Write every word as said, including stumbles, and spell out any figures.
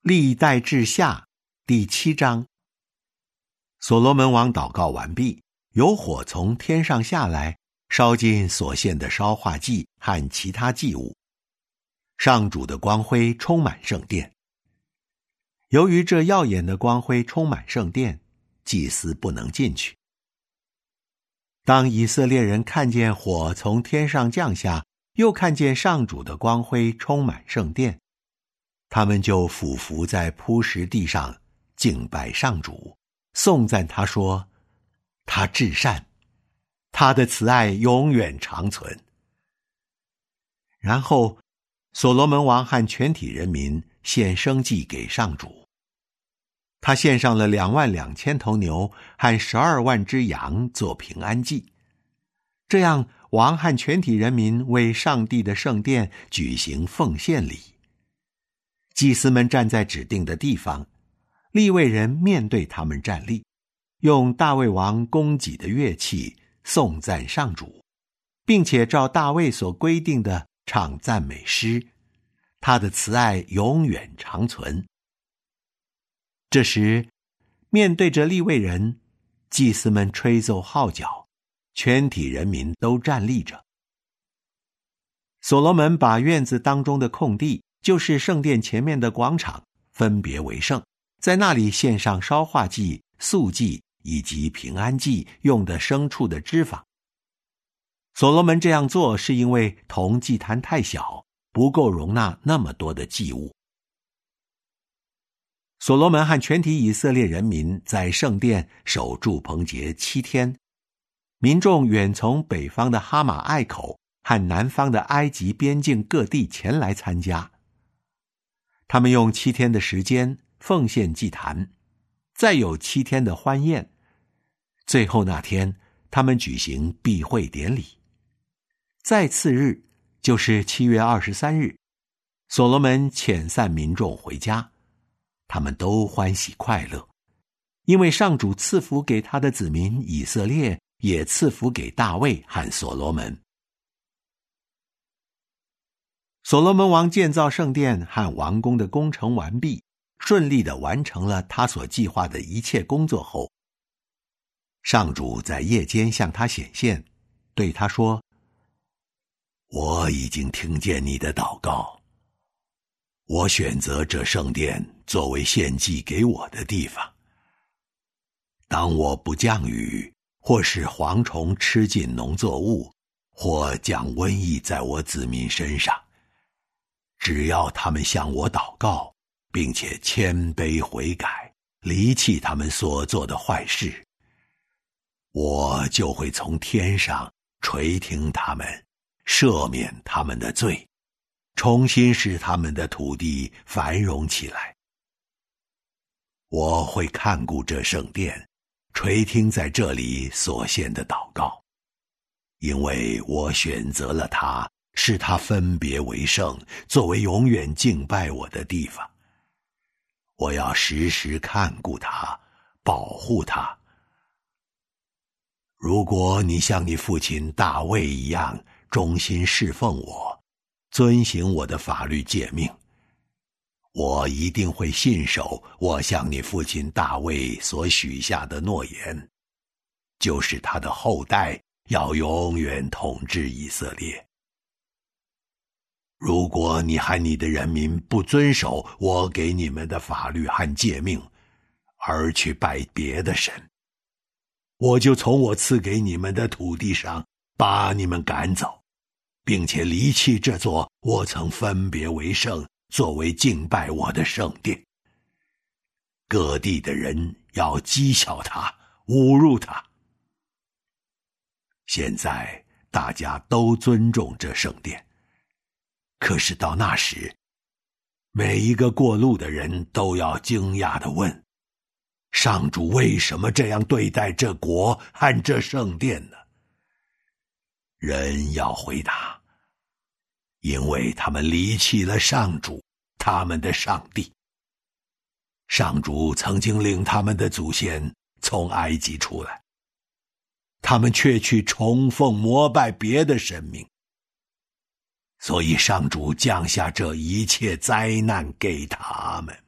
历代志下第七章。所罗门王祷告完毕，有火从天上下来，烧尽所献的烧化祭和其他祭物。上主的光辉充满圣殿。由于这耀眼的光辉充满圣殿，祭司不能进去。当以色列人看见火从天上降下，又看见上主的光辉充满圣殿，他们就俯伏在铺石地上敬拜上主，颂赞他说：他至善，他的慈爱永远长存。然后所罗门王和全体人民献生祭给上主。他献上了两万两千头牛和十二万只羊做平安祭。这样，王和全体人民为上帝的圣殿举行奉献礼。祭司们站在指定的地方，利未人面对他们站立，用大卫王供给的乐器颂赞上主，并且照大卫所规定的唱赞美诗，他的慈爱永远长存。这时，面对着利未人，祭司们吹奏号角，全体人民都站立着。所罗门把院子当中的空地，就是圣殿前面的广场，分别为圣，在那里献上烧化祭、素祭以及平安祭用的牲畜的脂肪。所罗门这样做是因为铜祭坛太小，不够容纳那么多的祭物。所罗门和全体以色列人民在圣殿守住棚节七天，民众远从北方的哈马隘口和南方的埃及边境各地前来参加。他们用七天的时间奉献祭坛，再有七天的欢宴，最后那天他们举行闭会典礼。再次日，就是七月二十三日，所罗门遣散民众回家，他们都欢喜快乐，因为上主赐福给他的子民以色列，也赐福给大卫和所罗门。所罗门王建造圣殿和王宫的工程完毕，顺利地完成了他所计划的一切工作后，上主在夜间向他显现，对他说：我已经听见你的祷告，我选择这圣殿作为献祭给我的地方。当我不降雨，或是蝗虫吃尽农作物，或降瘟疫在我子民身上，只要他们向我祷告，并且谦卑悔改，离弃他们所做的坏事，我就会从天上垂听他们，赦免他们的罪，重新使他们的土地繁荣起来。我会看顾这圣殿，垂听在这里所献的祷告，因为我选择了它，使它分别为圣，作为永远敬拜我的地方。我要时时看顾它，保护它。如果你像你父亲大卫一样忠心侍奉我，遵行我的法律诫命，我一定会信守我向你父亲大卫所许下的诺言，就是他的后代要永远统治以色列。如果你和你的人民不遵守我给你们的法律和诫命，而去拜别的神，我就从我赐给你们的土地上把你们赶走，并且离弃这座我曾分别为圣，作为敬拜我的圣殿。各地的人要讥笑他，侮辱他。现在大家都尊重这圣殿，可是到那时，每一个过路的人都要惊讶地问：上主为什么这样对待这国和这圣殿呢？人要回答：因为他们离弃了上主，他们的上帝。上主曾经领他们的祖先从埃及出来，他们却去崇奉膜拜别的神明，所以上主降下这一切灾难给他们。